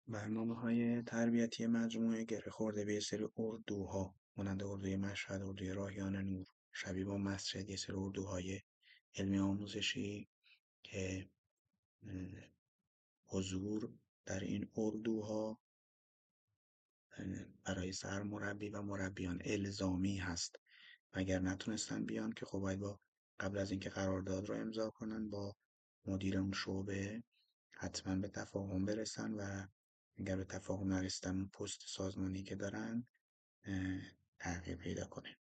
برنامه‌های تربیتی مجموعه گره خورده به یه سری اردوها مانند اردوی مشهد، اردوی راهیان نور، شبیه با مسجد، یه سری اردوهای علمی آموزشی که حضور در این اردوها برای سرمربی و مربیان الزامی هست و اگر نتونستن بیان که خب باید قبل از اینکه قرارداد رو امضا کنن با مدیر اون شعبه حتما به تفاهم برسن و اگر به تفاهم نرسیدن پست سازمانی که دارن تغییر پیدا کنه.